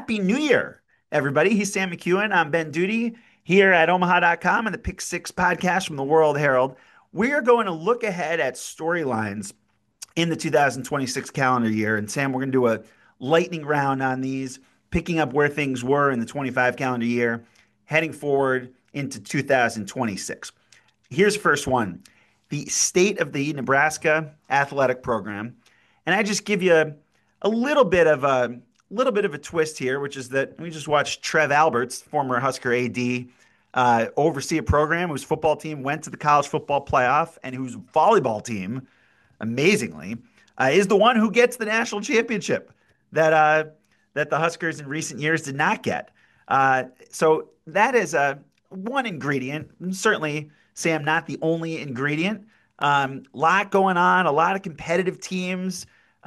Happy New Year, everybody. He's Sam McEwen. I'm Ben Duty here at Omaha.com and the Pick Six podcast from the World Herald. We are going to look ahead at storylines in the 2026 calendar year. And Sam, we're going to do a lightning round on these, picking up where things were in the 25 calendar year, heading forward into 2026. Here's the first one: the state of the Nebraska athletic program. And I just give you a little bit of a twist here, which is that we just watched Trev Alberts, former Husker AD, oversee a program whose football team went to the college football playoff and whose volleyball team, amazingly, is the one who gets the national championship that the Huskers in recent years did not get. So that is one ingredient. Certainly, Sam, not the only ingredient. Lot going on, a lot of competitive teams,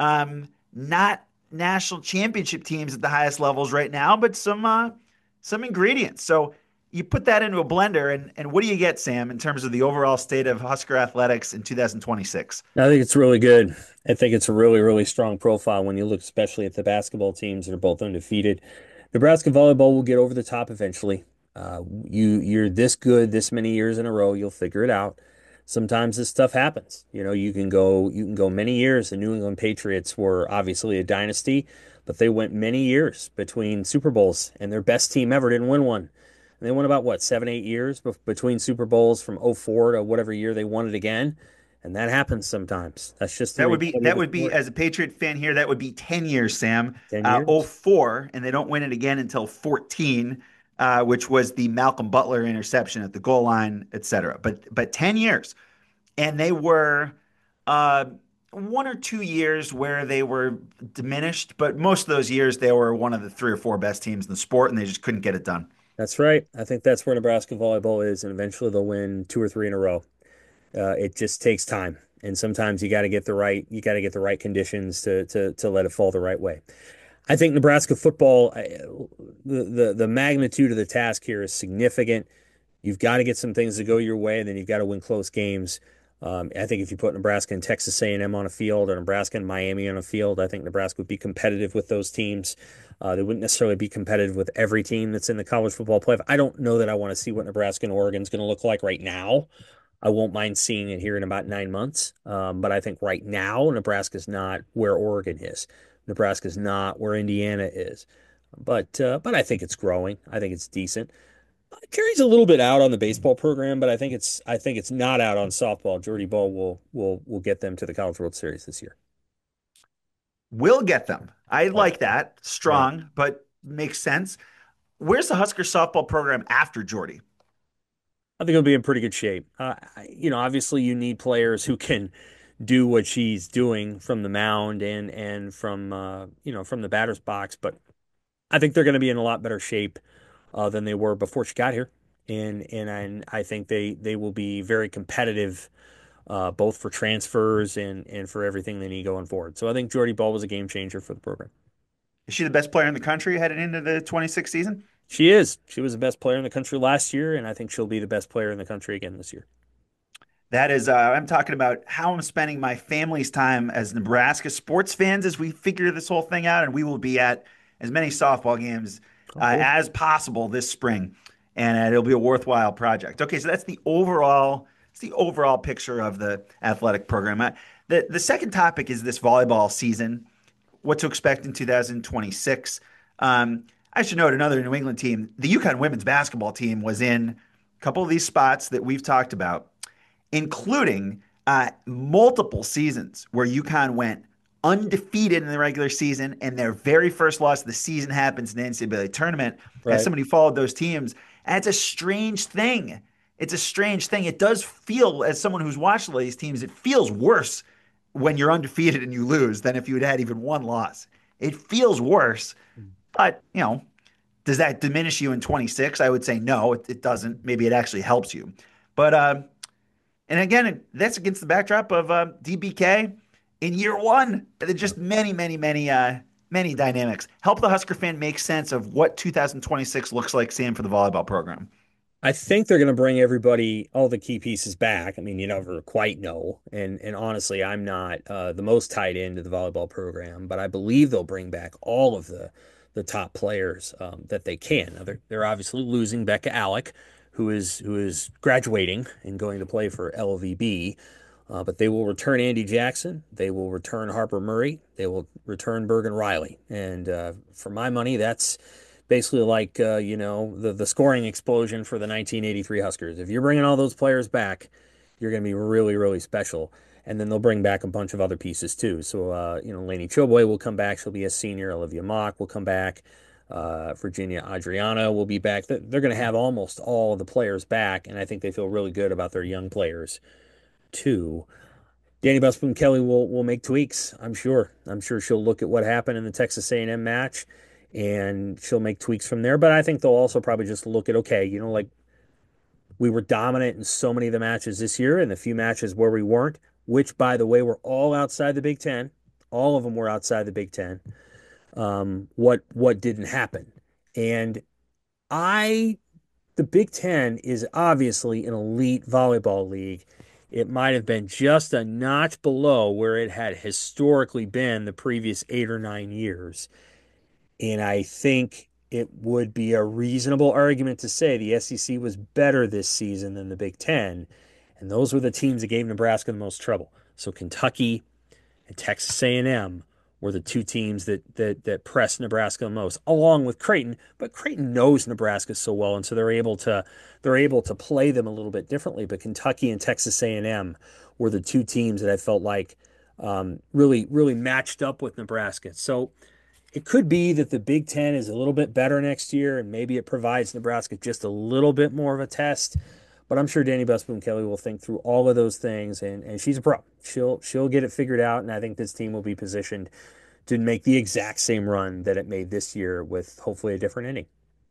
not national championship teams at the highest levels right now, but some ingredients. So you put that into a blender, and what do you get, Sam, in terms of the overall state of Husker athletics in 2026? I think it's really good. I think it's a really, really strong profile when you look especially at the basketball teams that are both undefeated. Nebraska volleyball will get over the top eventually. You're this good this many years in a row, you'll figure it out. Sometimes this stuff happens. You can go many years. The New England Patriots were obviously a dynasty, but they went many years between Super Bowls, and their best team ever didn't win one. And they went about what, 7, 8 years between Super Bowls from '04 to whatever year they won it again. And that happens sometimes. That's just the That would be reality of that the would be sport. as a Patriot fan here, that would be 10 years, Sam. 10 years. 04, and they don't win it again until 14, which was the Malcolm Butler interception at the goal line, etc. But 10 years. And they were uh 1 or 2 years where they were diminished, but most of those years they were one of the three or four best teams in the sport, and they just couldn't get it done. That's right. I think that's where Nebraska volleyball is, and eventually they'll win two or three in a row. It just takes time, and sometimes you got to get the right conditions to let it fall the right way. I think Nebraska football, the magnitude of the task here is significant. You've got to get some things to go your way, and then you've got to win close games. I think if you put Nebraska and Texas A&M on a field, or Nebraska and Miami on a field, I think Nebraska would be competitive with those teams. They wouldn't necessarily be competitive with every team that's in the college football playoff. I don't know that I want to see what Nebraska and Oregon is going to look like right now. I won't mind seeing it here in about 9 months. But I think right now, Nebraska's not where Oregon is. Nebraska's not where Indiana is. But I think it's growing. I think it's decent. Carries a little bit out on the baseball program, but I think it's not out on softball. Jordy Ball will get them to the College World Series this year. We'll get them. I Right. like that. Right. Strong, but makes sense. Where's the Husker softball program after Jordy? I think he'll be in pretty good shape. Obviously you need players who can do what she's doing from the mound and from the batter's box, but I think they're going to be in a lot better shape than they were before she got here, and I think they will be very competitive, both for transfers and for everything they need going forward. So I think Jordy Ball was a game changer for the program. Is she the best player in the country headed into the 26th season? She is. She was the best player in the country last year, and I think she'll be the best player in the country again this year. That is, I'm talking about how I'm spending my family's time as Nebraska sports fans as we figure this whole thing out, and we will be at as many softball games Oh, cool. as possible this spring, and it'll be a worthwhile project. Okay, so that's the overall picture of the athletic program. The second topic is this volleyball season, what to expect in 2026. I should note another New England team, the UConn women's basketball team, was in a couple of these spots that we've talked about, including multiple seasons where UConn went undefeated in the regular season, and their very first loss of the season happens in the NCAA tournament. As Right. somebody who followed those teams, and it's a strange thing. It's a strange thing. It does feel, as someone who's watched all these teams, it feels worse when you're undefeated and you lose than if you had even one loss. It feels worse, but does that diminish you in 26? I would say no, it doesn't. Maybe it actually helps you. But and again, that's against the backdrop of DBK in year one. There's just many dynamics. Help the Husker fan make sense of what 2026 looks like, Sam, for the volleyball program. I think they're going to bring everybody, all the key pieces back. I mean, you never quite know. And honestly, I'm not the most tied into the volleyball program, but I believe they'll bring back all of the the top players that they can. Now they're obviously losing Becca Alec, who is graduating and going to play for LVB. But they will return Andy Jackson. They will return Harper Murray. They will return Bergen Riley. And for my money, that's basically like the scoring explosion for the 1983 Huskers. If you're bringing all those players back, you're going to be really, really special. And then they'll bring back a bunch of other pieces too. So Lainey Choboy will come back. She'll be a senior. Olivia Mock will come back. Virginia Adriana will be back. They're going to have almost all the players back, and I think they feel really good about their young players too. Danny Busboom Kelly will make tweaks. I'm sure. I'm sure she'll look at what happened in the Texas A&M match, and she'll make tweaks from there. But I think they'll also probably just look at, okay, like we were dominant in so many of the matches this year, and the few matches where we weren't, which by the way were all outside the Big Ten. All of them were outside the Big Ten. What didn't happen? And I the Big Ten is obviously an elite volleyball league. It might have been just a notch below where it had historically been the previous 8 or 9 years. And I think it would be a reasonable argument to say the SEC was better this season than the Big Ten. And those were the teams that gave Nebraska the most trouble. So Kentucky and Texas A&M were the two teams that pressed Nebraska the most, along with Creighton. But Creighton knows Nebraska so well, and so they're able to play them a little bit differently. But Kentucky and Texas A&M were the two teams that I felt like really really matched up with Nebraska. So it could be that the Big Ten is a little bit better next year, and maybe it provides Nebraska just a little bit more of a test. But I'm sure Danny Busboom Kelly will think through all of those things, and she's a pro. She'll get it figured out, and I think this team will be positioned to make the exact same run that it made this year with hopefully a different ending.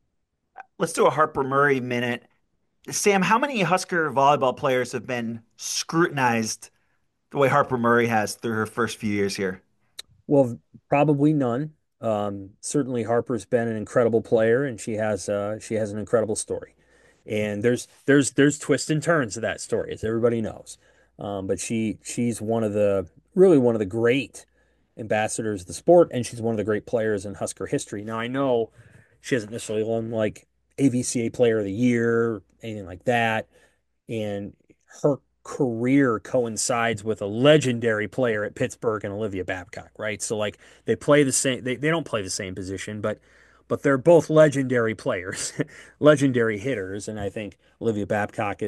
Let's do a Harper Murray minute. Sam, how many Husker volleyball players have been scrutinized the way Harper Murray has through her first few years here? Well, probably none. Certainly Harper's been an incredible player, and she has an incredible story. And there's twists and turns to that story, as everybody knows. But she's one of the great ambassadors of the sport, and she's one of the great players in Husker history. Now I know she hasn't necessarily won like AVCA Player of the Year, anything like that, and her career coincides with a legendary player at Pittsburgh and Olivia Babcock, right? So like they play the same they don't play the same position, but they're both legendary players, legendary hitters, and I think Olivia Babcock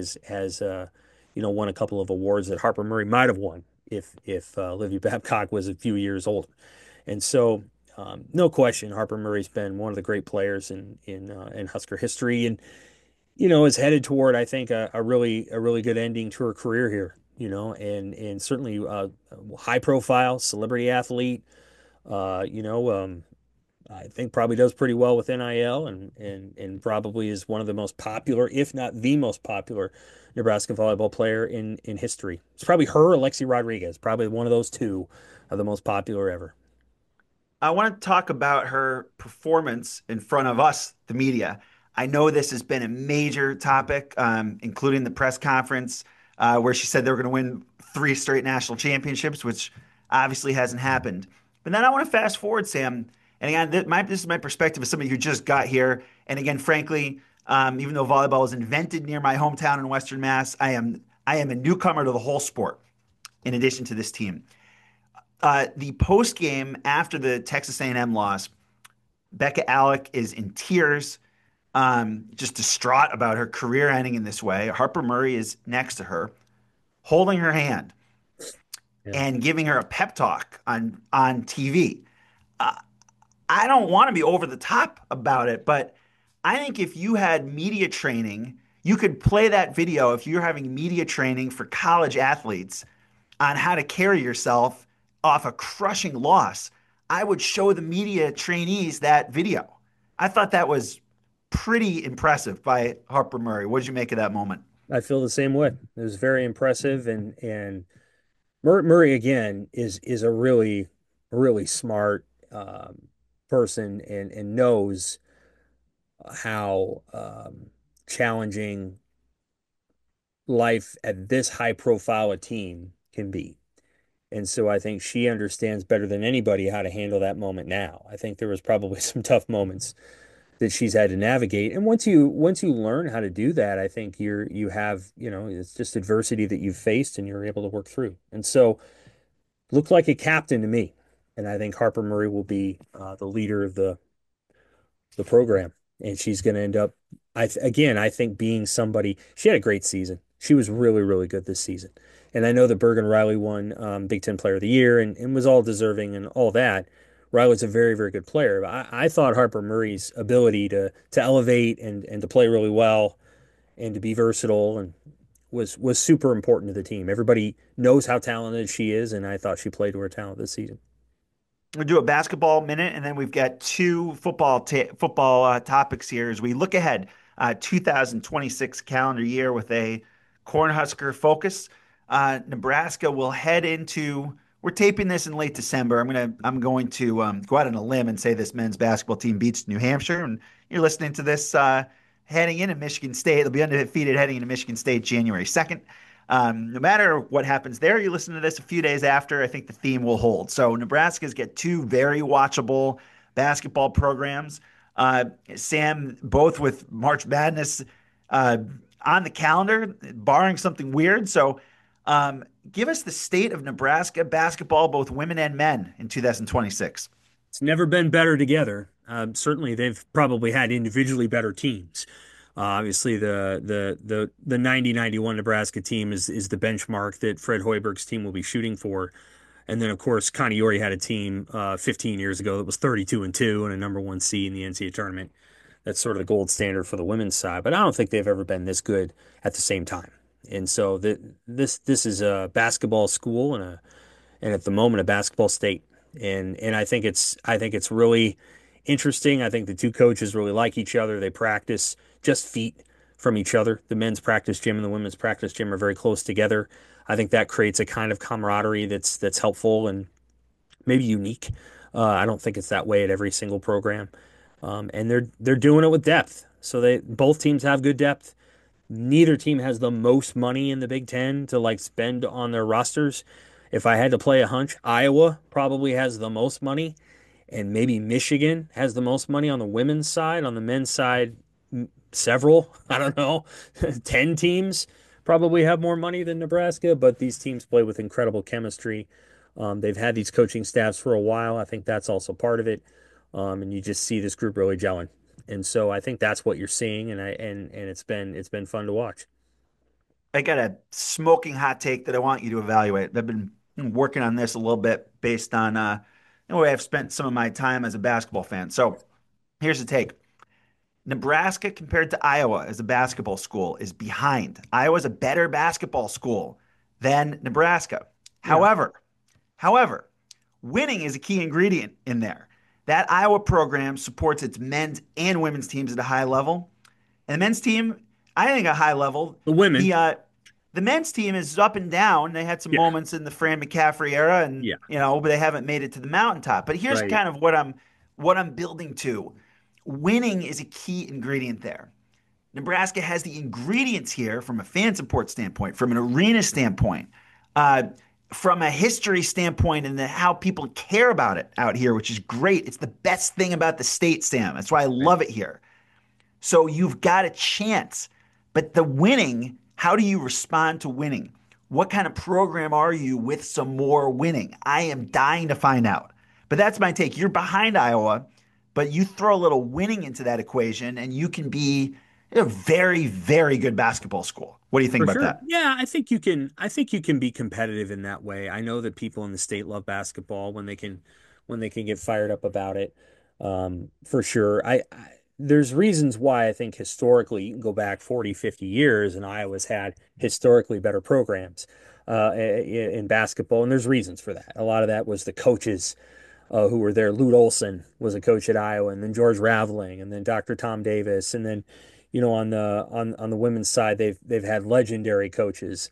has won a couple of awards that Harper Murray might have won if Olivia Babcock was a few years older. And so no question, Harper Murray's been one of the great players in Husker history, and is headed toward, I think, a really good ending to her career here. And certainly high profile celebrity athlete. Uh, you know, um, I think probably does pretty well with NIL, and probably is one of the most popular, if not the most popular, Nebraska volleyball player in history. It's probably her, or Lexi Rodriguez. Probably one of those two are the most popular ever. I want to talk about her performance in front of us, the media. I know this has been a major topic, including the press conference where she said they were going to win three straight national championships, which obviously hasn't happened. But then I want to fast forward, Sam. And again, this is my perspective as somebody who just got here. And again, frankly, even though volleyball was invented near my hometown in Western Mass, I am a newcomer to the whole sport. In addition to this team, the post game after the Texas A&M loss, Becca Alec is in tears, just distraught about her career ending in this way. Harper Murray is next to her, holding her hand Yeah. and giving her a pep talk on TV. Uh, I don't want to be over the top about it, but I think if you had media training, you could play that video if you're having media training for college athletes on how to carry yourself off a crushing loss. I would show the media trainees that video. I thought that was pretty impressive by Harper Murray. What did you make of that moment? I feel the same way. It was very impressive, and Murray again is a really really smart person, and knows how challenging life at this high profile a team can be. And so I think she understands better than anybody how to handle that moment now. I think there was probably some tough moments that she's had to navigate. And once you learn how to do that, I think you have, it's just adversity that you've faced and you're able to work through. And so looked like a captain to me. And I think Harper Murray will be the leader of the program. And she's going to end up, I think being somebody, she had a great season. She was really, really good this season. And I know that Bergen Riley won Big Ten Player of the Year and was all deserving and all that. Riley's a very, very good player. But I thought Harper Murray's ability to elevate and to play really well and to be versatile and was super important to the team. Everybody knows how talented she is, and I thought she played to her talent this season. We'll do a basketball minute, and then we've got two football topics here as we look ahead 2026 calendar year with a Cornhusker focus. Nebraska will head into. We're taping this in late December. I'm going to go out on a limb and say this men's basketball team beats New Hampshire, and you're listening to this heading into Michigan State. They'll be undefeated heading into Michigan State January 2nd. No matter what happens there, you listen to this a few days after, I think the theme will hold. So Nebraska's get two very watchable basketball programs. Sam, both with March Madness uh, on the calendar, barring something weird. So give us the state of Nebraska basketball, both women and men, in 2026. It's never been better together. Certainly, they've probably had individually better teams. Obviously, the 90-91 Nebraska team is the benchmark that Fred Hoiberg's team will be shooting for. And then, of course, Connie Ori had a team 15 years ago that was 32-2 and a number one seed in the NCAA tournament. That's sort of the gold standard for the women's side. But I don't think they've ever been this good at the same time. And so this is a basketball school and at the moment a basketball state. And I think it's really interesting. I think the two coaches really like each other. They practice just feet from each other. The men's practice gym and the women's practice gym are very close together. I think that creates a kind of camaraderie that's helpful and maybe unique. I don't think it's that way at every single program. And they're doing it with depth. So they both teams have good depth. Neither team has the most money in the Big Ten to like spend on their rosters. If I had to play a hunch, Iowa probably has the most money, and maybe Michigan has the most money on the women's side. On the men's side, several, I don't know, 10 teams probably have more money than Nebraska, but these teams play with incredible chemistry. They've had these coaching staffs for a while. I think that's also part of it. And you just see this group really gelling. And so I think that's what you're seeing, and it's been fun to watch. I got a smoking hot take that I want you to evaluate. I've been working on this a little bit based on the way I've spent some of my time as a basketball fan. So here's the take. Nebraska compared to Iowa as a basketball school is behind. Iowa's a better basketball school than Nebraska. Yeah. However, winning is a key ingredient in there. That Iowa program supports its men's and women's teams at a high level. And the men's team, I think a high level. The women. The men's team is up and down. They had some Yeah. moments in the Fran McCaffrey era, and Yeah. but they haven't made it to the mountaintop. But here's Right. kind of what I'm building to. Winning is a key ingredient there. Nebraska has the ingredients here from a fan support standpoint, from an arena standpoint, uh, from a history standpoint, and how people care about it out here, which is great. It's the best thing about the state, Sam. That's why I Right. love it here. So you've got a chance. But the winning, how do you respond to winning? What kind of program are you with some more winning? I am dying to find out. But that's my take. You're behind Iowa, but you throw a little winning into that equation and you can be a very, very good basketball school. What do you think For about sure. that? Yeah, I think you can be competitive in that way. I know that people in the state love basketball when they can get fired up about it. For sure. There's reasons why I think historically you can go back 40, 50 years and Iowa's had historically better programs in basketball, and there's reasons for that. A lot of that was the coaches who were there. Lute Olson was a coach at Iowa, and then George Raveling, and then Dr. Tom Davis, and then on the women's side they've had legendary coaches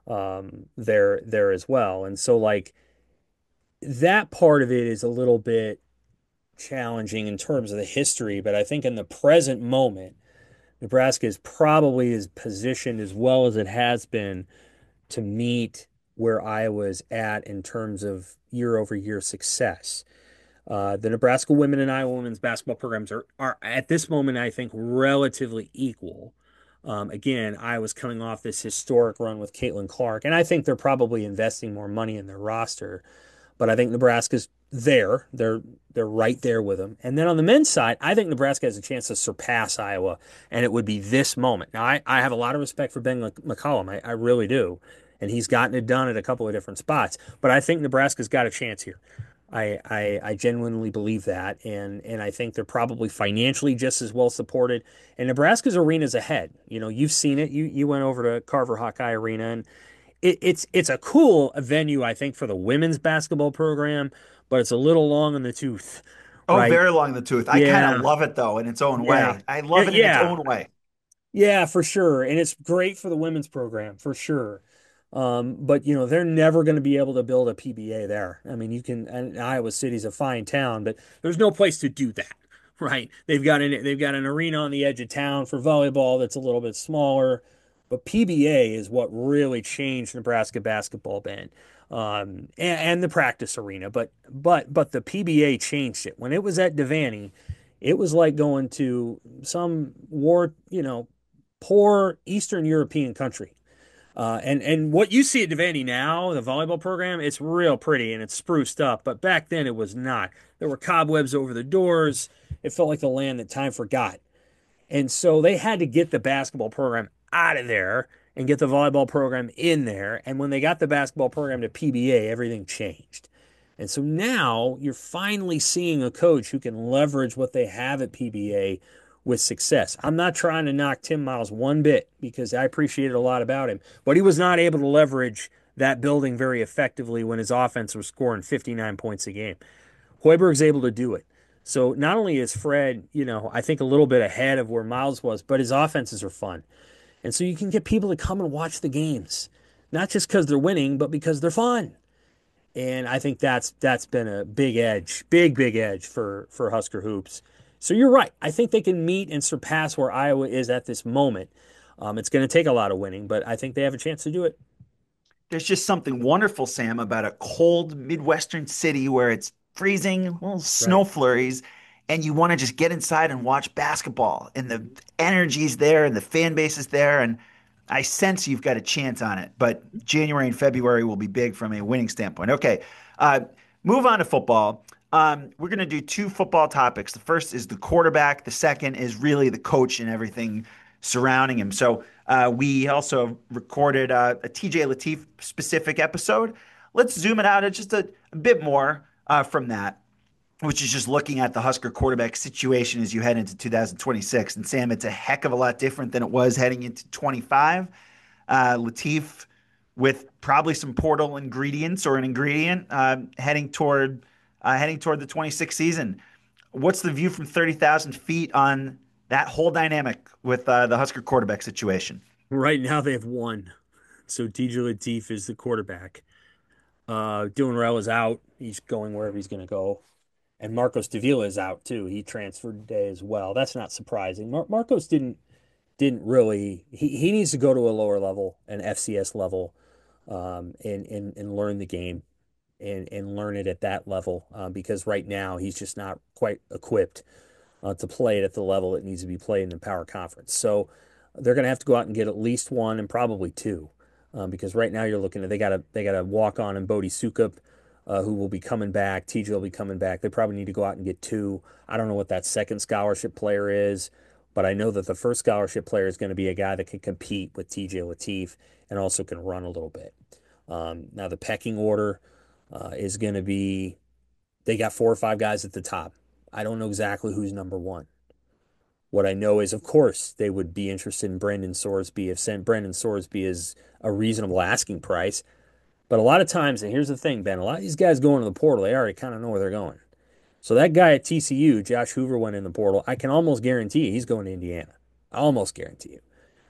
there as well. And so like that part of it is a little bit challenging in terms of the history, but I think in the present moment, Nebraska is probably as positioned as well as it has been to meet where Iowa's at in terms of year over year success. The Nebraska women and Iowa women's basketball programs are at this moment, I think, relatively equal. Again, Iowa's coming off this historic run with Caitlin Clark, and I think they're probably investing more money in their roster. But I think Nebraska's there. They're right there with them. And then on the men's side, I think Nebraska has a chance to surpass Iowa, and it would be this moment. Now, I have a lot of respect for Ben McCollum. I really do. And he's gotten it done at a couple of different spots. But I think Nebraska's got a chance here. I genuinely believe that, and I think they're probably financially just as well supported. And Nebraska's arena's ahead. You know, you've seen it. You went over to Carver Hawkeye Arena, and it's a cool venue, I think, for the women's basketball program, but it's a little long in the tooth, Oh, right? very long in the tooth. I kind of Yeah, love it though in its own yeah, way. I love it in its yeah. own way. Yeah, for sure. And it's great for the women's program, for sure. But they're never going to be able to build a PBA there. I mean, and Iowa City's a fine town, but there's no place to do that, right? They've got an arena on the edge of town for volleyball that's a little bit smaller, but PBA is what really changed Nebraska basketball, Ben. And the practice arena, but the PBA changed it. When it was at Devaney, it was like going to some poor Eastern European country. And what you see at Devaney now, the volleyball program, it's real pretty and it's spruced up. But back then it was not. There were cobwebs over the doors. It felt like the land that time forgot. And so they had to get the basketball program out of there and get the volleyball program in there. And when they got the basketball program to PBA, everything changed. And so now you're finally seeing a coach who can leverage what they have at PBA with success. I'm not trying to knock Tim Miles one bit because I appreciated a lot about him, but he was not able to leverage that building very effectively when his offense was scoring 59 points a game. Hoiberg's able to do it. So not only is Fred, I think a little bit ahead of where Miles was, but his offenses are fun. And so you can get people to come and watch the games, not just because they're winning, but because they're fun. And I think that's been a big edge, big edge for Husker hoops. So you're right. I think they can meet and surpass where Iowa is at this moment. It's going to take a lot of winning, but I think they have a chance to do it. There's just something wonderful, Sam, about a cold Midwestern city where it's freezing, little Right. snow flurries, and you want to just get inside and watch basketball. And the energy's there and the fan base is there. And I sense you've got a chance on it. But January and February will be big from a winning standpoint. Okay. Uh, Move on to football. We're going to do two football topics. The first is the quarterback, the second is really the coach and everything surrounding him. So we also recorded a TJ Latif specific episode. Let's zoom it out just a bit more from that, which is just looking at the Husker quarterback situation as you head into 2026. And Sam, it's a heck of a lot different than it was heading into 25. Latif with probably some portal ingredients or an ingredient heading toward the 26th season. What's the view from 30,000 feet on that whole dynamic with the Husker quarterback situation? Right now they have one. So TJ Latif is the quarterback. Dylan Rell is out. He's going wherever he's going to go. And Marcos Davila is out too. He transferred today as well. That's not surprising. Marcos didn't really. He needs to go to a lower level, an FCS level, and learn the game and learn it at that level because right now he's just not quite equipped to play it at the level it needs to be played in the power conference. So they're going to have to go out and get at least one and probably two because right now you're looking at they got to walk on and Bodie Sukup. Who will be coming back? TJ will be coming back. They probably need to go out and get two. I don't know what that second scholarship player is, but I know that the first scholarship player is going to be a guy that can compete with TJ Latif and also can run a little bit. Now the pecking order is going to be they got 4 or 5 guys at the top. I don't know exactly who's number one. What I know is, of course, they would be interested in Brendan Sorsby if sent Brendan Sorsby is a reasonable asking price. But a lot of times, and here's the thing, Ben, a lot of these guys going to the portal, they already kind of know where they're going. So that guy at TCU, Josh Hoover, went in the portal. I can almost guarantee you he's going to Indiana. I almost guarantee you.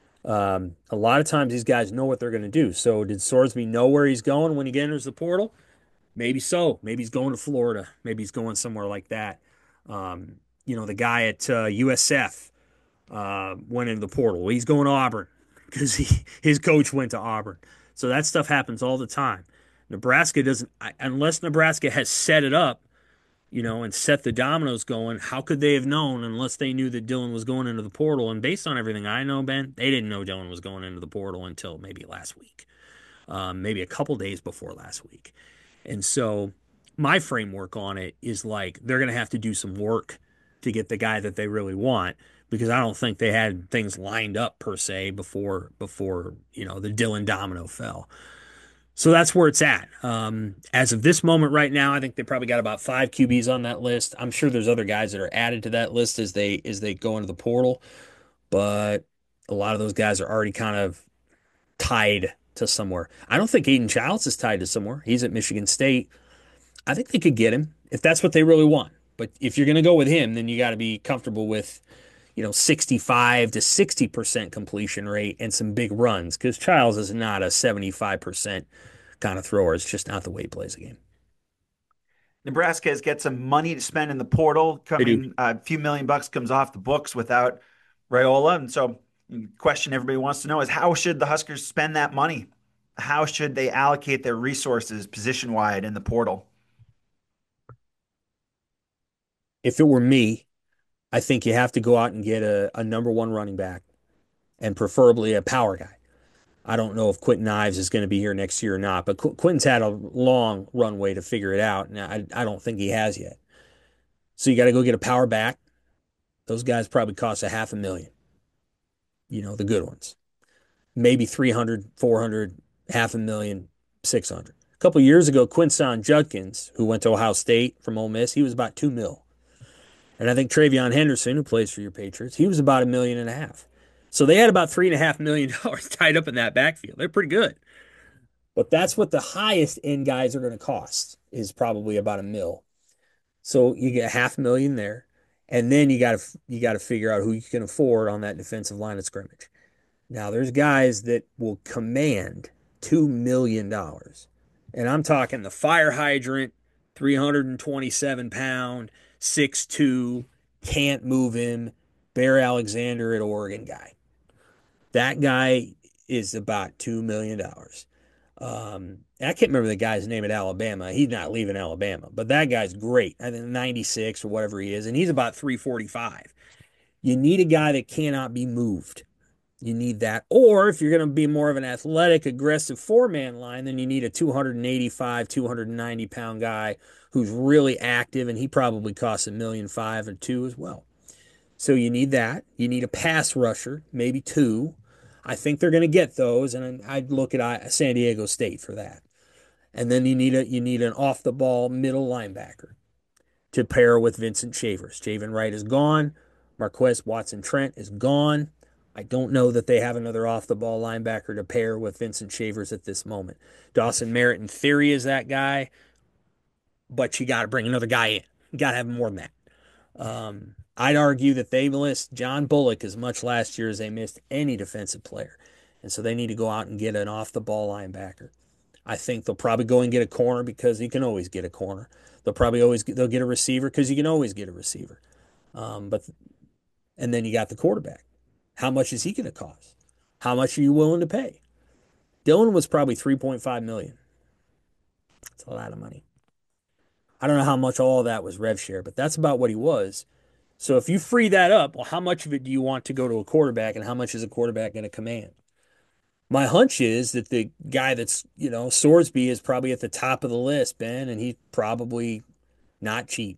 A lot of times these guys know what they're going to do. So did Sorsby know where he's going when he enters the portal? Maybe so. Maybe he's going to Florida. Maybe he's going somewhere like that. The guy at USF went into the portal. Well, he's going to Auburn because his coach went to Auburn. So that stuff happens all the time. Nebraska doesn't, unless Nebraska has set it up, and set the dominoes going. How could they have known unless they knew that Dylan was going into the portal? And based on everything I know, Ben, they didn't know Dylan was going into the portal until maybe last week, maybe a couple days before last week. And so my framework on it is like they're going to have to do some work to get the guy that they really want because I don't think they had things lined up per se before the Dylan domino fell. So that's where it's at. As of this moment right now, I think they probably got about five QBs on that list. I'm sure there's other guys that are added to that list as they go into the portal, but a lot of those guys are already kind of tied to somewhere. I don't think Aiden Childs is tied to somewhere. He's at Michigan State. I think they could get him if that's what they really want. But if you're going to go with him, then you got to be comfortable with 65 to 60% completion rate and some big runs because Childs is not a 75% kind of thrower. It's just not the way he plays the game. Nebraska has got some money to spend in the portal They do. coming. A few million bucks comes off the books without Raiola. And so the question everybody wants to know is how should the Huskers spend that money? How should they allocate their resources position wide in the portal? If it were me, I think you have to go out and get a number one running back and preferably a power guy. I don't know if Quentin Ives is going to be here next year or not, but Quentin's had a long runway to figure it out, and I don't think he has yet. So you got to go get a power back. Those guys probably cost a half a million, the good ones. Maybe 300, 400, half a million, 600. A couple of years ago, Quinson Judkins, who went to Ohio State from Ole Miss, he was about 2 mil. And I think Travion Henderson, who plays for your Patriots, he was about 1.5 million. So they had about $3.5 million tied up in that backfield. They're pretty good. But that's what the highest end guys are going to cost is probably about a mil. So you get 500,000 there, and then you got to figure out who you can afford on that defensive line of scrimmage. Now there's guys that will command $2 million, and I'm talking the fire hydrant, 327 pound, 6'2", can't move him, Bear Alexander at Oregon guy. That guy is about $2 million. I can't remember the guy's name at Alabama. He's not leaving Alabama, but that guy's great. I think 96 or whatever he is, and he's about 345. You need a guy that cannot be moved. You need that. Or if you're going to be more of an athletic, aggressive four-man line, then you need a 285, 290-pound guy who's really active, and he probably costs $1.5 million or two as well. So you need that. You need a pass rusher, maybe two. I think they're going to get those, and I'd look at San Diego State for that. And then you need an off the ball middle linebacker to pair with Vincent Shavers. Javen Wright is gone. Marquez Watson Trent is gone. I don't know that they have another off the ball linebacker to pair with Vincent Shavers at this moment. Dawson Merritt, in theory, is that guy, but you got to bring another guy in. You got to have more than that. I'd argue that they missed John Bullock as much last year as they missed any defensive player. And so they need to go out and get an off the ball linebacker. I think they'll probably go and get a corner because you can always get a corner. They'll get a receiver because you can always get a receiver. But and then you got the quarterback. How much is he going to cost? How much are you willing to pay? Dylan was probably 3.5 million. That's a lot of money. I don't know how much all of that was rev share, but that's about what he was. So if you free that up, well, how much of it do you want to go to a quarterback and how much is a quarterback going to command? My hunch is that the guy Swordsby is probably at the top of the list, Ben, and he's probably not cheap.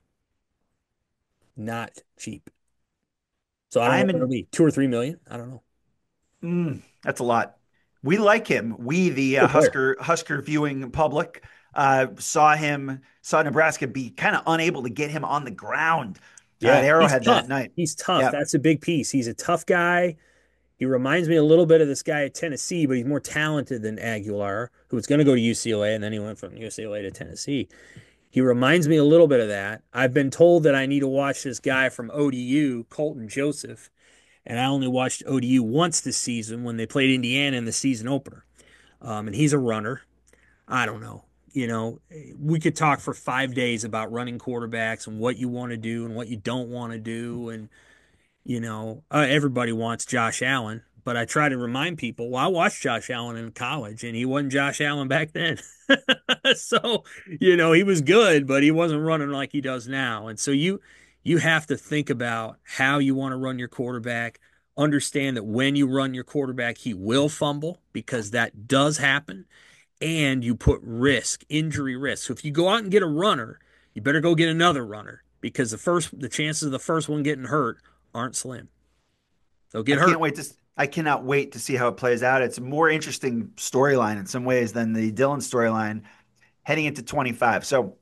Not cheap. So I don't know I'm what it'll in. be, 2 or 3 million. I don't know. That's a lot. We like him. We, the Good player. Husker viewing public, saw Nebraska be kind of unable to get him on the ground at Yeah, he's Arrowhead that tough. night. He's tough. Yeah, That's a big piece. He's a tough guy. He reminds me a little bit of this guy at Tennessee, but he's more talented than Aguilar, who was going to go to UCLA, and then he went from UCLA to Tennessee. He reminds me a little bit of that. I've been told that I need to watch this guy from ODU, Colton Joseph, and I only watched ODU once this season when they played Indiana in the season opener. And he's a runner. I don't know. We could talk for 5 days about running quarterbacks and what you want to do and what you don't want to do. And everybody wants Josh Allen, But I try to remind people, well, I watched Josh Allen in college and he wasn't Josh Allen back then. So, he was good, but he wasn't running like he does now. And so you have to think about how you want to run your quarterback. Understand that when you run your quarterback, he will fumble because that does happen. And you put injury risk. So if you go out and get a runner, you better go get another runner because the chances of the first one getting hurt aren't slim. They'll I get can't hurt. wait to I cannot wait to see how it plays out. It's a more interesting storyline in some ways than the Dylan storyline heading into 25. So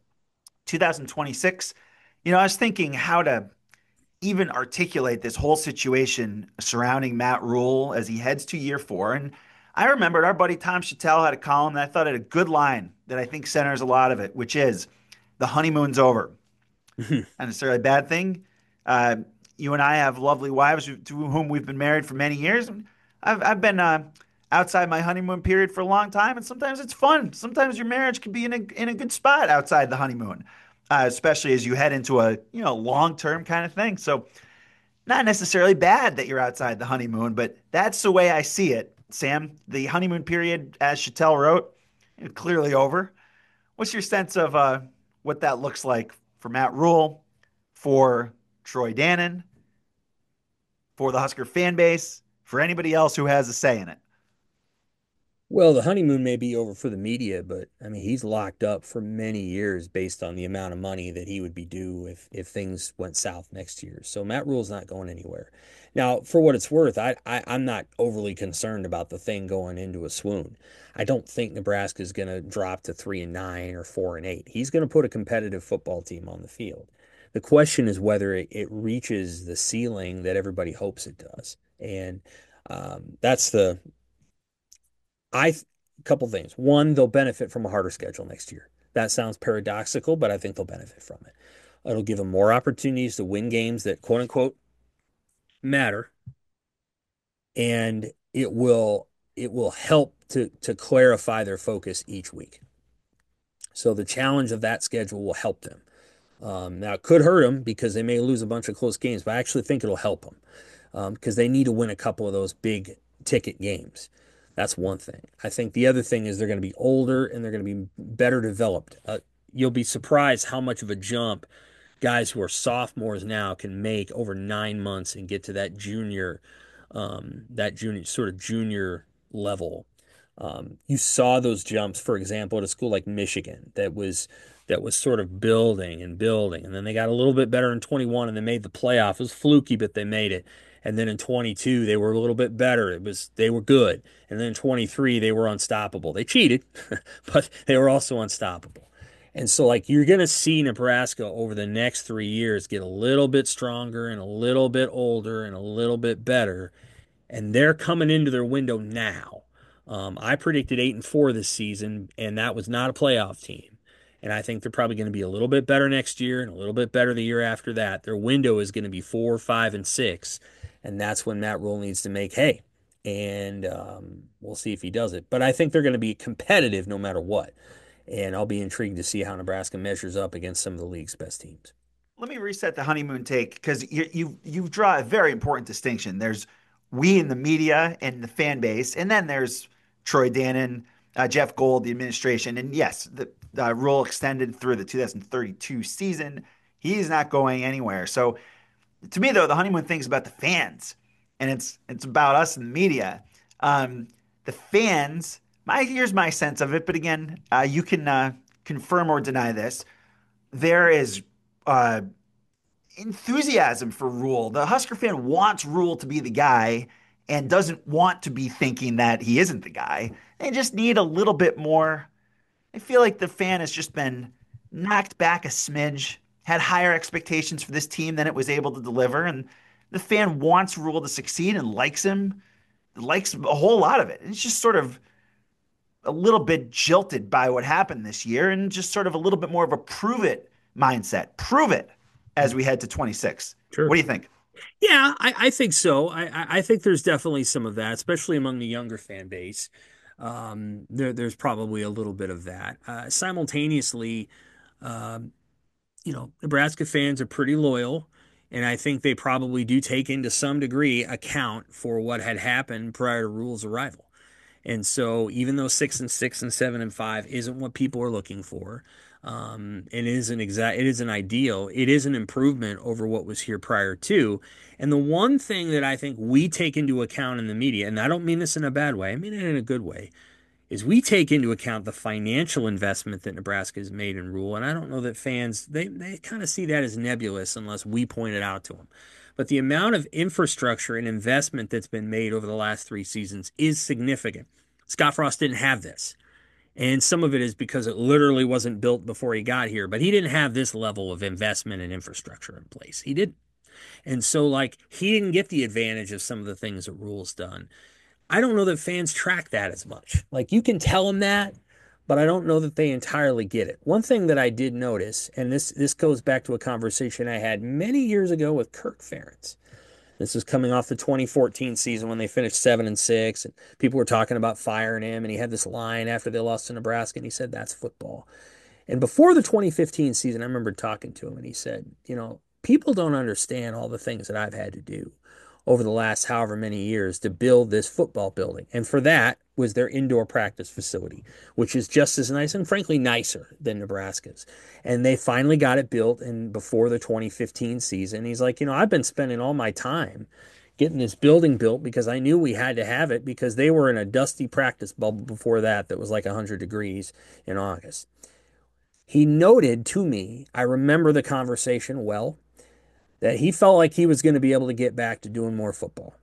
2026, I was thinking how to even articulate this whole situation surrounding Matt Rule as he heads to year four. And I remembered our buddy Tom Chattel had a column that I thought had a good line that I think centers a lot of it, which is the honeymoon's over. Not necessarily a bad thing. Uh, you and I have lovely wives to whom we've been married for many years. I've been outside my honeymoon period for a long time, and sometimes it's fun. Sometimes your marriage can be in a good spot outside the honeymoon, especially as you head into a long term kind of thing. So not necessarily bad that you're outside the honeymoon, but that's the way I see it, Sam. The honeymoon period, as Chattel wrote, clearly over. What's your sense of what that looks like for Matt Rule, for Troy Dannon, for the Husker fan base, for anybody else who has a say in it? Well, the honeymoon may be over for the media, but I mean, he's locked up for many years based on the amount of money that he would be due if things went south next year. So Matt Rule's not going anywhere. Now, for what it's worth, I'm not overly concerned about the thing going into a swoon. I don't think Nebraska is going to drop to 3-9 or 4-8. He's going to put a competitive football team on the field. The question is whether it reaches the ceiling that everybody hopes it does, and that's the I couple things. One, they'll benefit from a harder schedule next year. That sounds paradoxical, but I think they'll benefit from it. It'll give them more opportunities to win games that quote unquote matter, and it will help to clarify their focus each week. So the challenge of that schedule will help them. Now it could hurt them because they may lose a bunch of close games, but I actually think it'll help them because they need to win a couple of those big ticket games. That's one thing. I think the other thing is they're going to be older and they're going to be better developed. You'll be surprised how much of a jump guys who are sophomores now can make over 9 months and get to that junior sort of junior level. You saw those jumps, for example, at a school like Michigan that was sort of building and building, and then they got a little bit better in 21 and they made the playoff. It was fluky, but they made it. And then in 22, they were a little bit better. They were good. And then in 23, they were unstoppable. They cheated, but they were also unstoppable. And so, like, you're going to see Nebraska over the next 3 years get a little bit stronger and a little bit older and a little bit better. And they're coming into their window now. I predicted 8-4 this season, and that was not a playoff team. And I think they're probably going to be a little bit better next year and a little bit better the year after that. Their window is going to be 4, 5, and 6. And that's when Matt Rule needs to make hay. And we'll see if he does it. But I think they're going to be competitive no matter what. And I'll be intrigued to see how Nebraska measures up against some of the league's best teams. Let me reset the honeymoon take because you draw a very important distinction. There's we in the media and the fan base, and then there's Troy Dannon, Jeff Gold, the administration, and yes, the rule extended through the 2032 season. He's not going anywhere. So to me, though, the honeymoon thing is about the fans, and it's about us in the media. The fans. Here's my sense of it, but again, you can confirm or deny this. There is uh, enthusiasm for Rule. The Husker fan wants Rule to be the guy and doesn't want to be thinking that he isn't the guy. They just need a little bit more. I feel like the fan has just been knocked back a smidge, had higher expectations for this team than it was able to deliver, and the fan wants Rule to succeed and likes him, likes a whole lot of it. It's just sort of a little bit jilted by what happened this year and just sort of a little bit more of a prove it mindset. Prove it as we head to 26. What Sure. do you think? Yeah, I think so. I think there's definitely some of that, especially among the younger fan base. There's probably a little bit of that. Simultaneously, um, Nebraska fans are pretty loyal, And I think they probably do take into some degree account for what had happened prior to Rhule's arrival. And so, even though 6-6 and 7-5 isn't what people are looking for, it isn't ideal. It is an improvement over what was here prior to. And the one thing that I think we take into account in the media, and I don't mean this in a bad way, I mean it in a good way, is we take into account the financial investment that Nebraska has made in Rhule. And I don't know that fans, they kind of see that as nebulous unless we point it out to them. But the amount of infrastructure and investment that's been made over the last 3 seasons is significant. Scott Frost didn't have this. And some of it is because it literally wasn't built before he got here, but he didn't have this level of investment and infrastructure in place. He didn't. And so, like, he didn't get the advantage of some of the things that Rhule's done. I don't know that fans track that as much. Like, you can tell them that, but I don't know that they entirely get it. One thing that I did notice, and this goes back to a conversation I had many years ago with Kirk Ferentz. This was coming off the 2014 season when they finished 7-6, and people were talking about firing him. And he had this line after they lost to Nebraska, and he said, "That's football." And before the 2015 season, I remember talking to him, and he said, people don't understand all the things that I've had to do over the last however many years to build this football building. And for that was their indoor practice facility, which is just as nice and frankly nicer than Nebraska's. And they finally got it built in before the 2015 season. He's like, I've been spending all my time getting this building built because I knew we had to have it because they were in a dusty practice bubble before that was like 100 degrees in August. He noted to me, I remember the conversation well, that he felt like he was going to be able to get back to doing more football.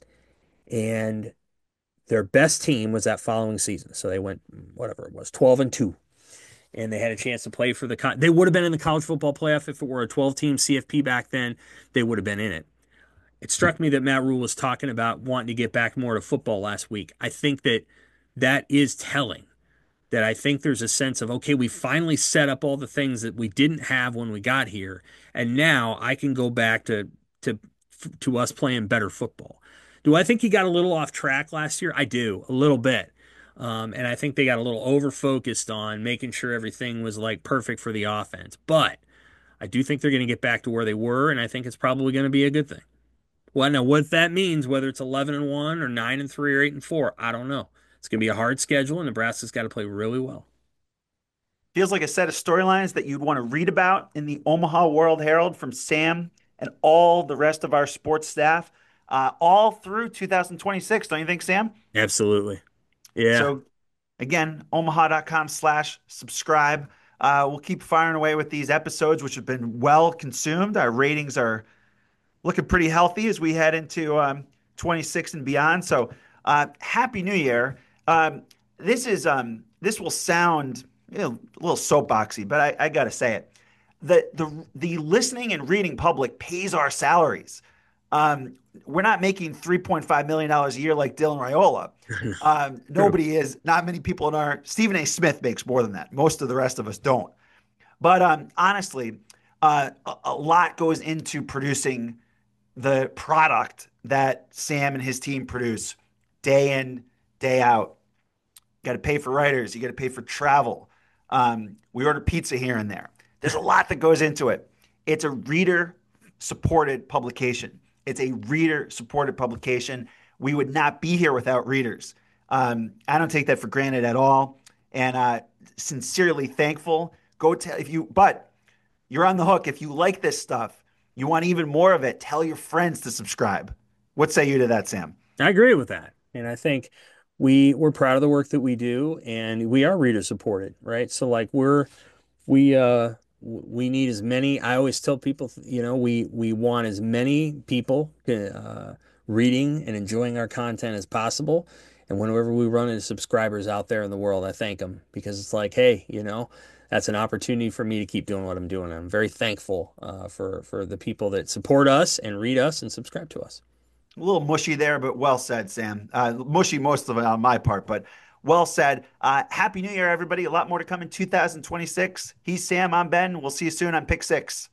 And their best team was that following season. So they went, whatever it was, 12-2. And they had a chance to play for they would have been in the college football playoff if it were a 12-team CFP back then. They would have been in it. It struck me that Matt Rhule was talking about wanting to get back more to football last week. I think that is telling. That I think there's a sense of, okay, we finally set up all the things that we didn't have when we got here, and now I can go back to us playing better football. Do I think he got a little off track last year? I do, a little bit. And I think they got a little over-focused on making sure everything was like perfect for the offense. But I do think they're going to get back to where they were, and I think it's probably going to be a good thing. Well, now what that means, whether it's 11-1 or 9-3 or 8-4, I don't know. It's going to be a hard schedule, and Nebraska's got to play really well. Feels like a set of storylines that you'd want to read about in the Omaha World Herald from Sam and all the rest of our sports staff all through 2026. Don't you think, Sam? Absolutely. Yeah. So again, omaha.com/subscribe. We'll keep firing away with these episodes, which have been well consumed. Our ratings are looking pretty healthy as we head into 26 and beyond. So Happy New Year. This will sound a little soapboxy, but I got to say it. The listening and reading public pays our salaries. We're not making $3.5 million a year like Dylan Raiola. Nobody is. Not many people in Stephen A. Smith makes more than that. Most of the rest of us don't. But honestly, a lot goes into producing the product that Sam and his team produce day in, day out. You got to pay for writers. You got to pay for travel. We order pizza here and there. There's a lot that goes into it. It's a reader-supported publication. We would not be here without readers. I don't take that for granted at all, and sincerely thankful. But you're on the hook. If you like this stuff, you want even more of it, tell your friends to subscribe. What say you to that, Sam? I agree with that. And I think we're proud of the work that we do, and we are reader supported, right? So like we need as many. I always tell people, we want as many people reading and enjoying our content as possible. And whenever we run into subscribers out there in the world, I thank them because it's like, hey, that's an opportunity for me to keep doing what I'm doing. I'm very thankful for the people that support us and read us and subscribe to us. A little mushy there, but well said, Sam. Mushy most of it on my part, but well said. Happy New Year, everybody. A lot more to come in 2026. He's Sam. I'm Ben. We'll see you soon on Pick Six.